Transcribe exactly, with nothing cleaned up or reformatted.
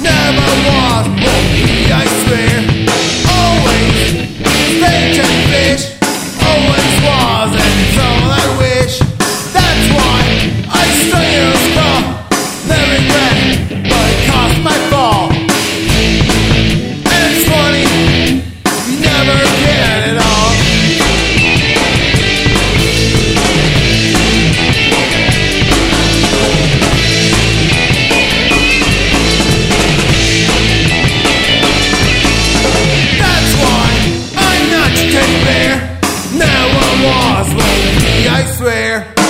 Never was, won't be, I swear. Always steak and fish. Always was, and it's all I wish. That's why I stay in a star. Never regret, but it cost my fall. And it's funny, you never get it all. Never was, won't be, I swear.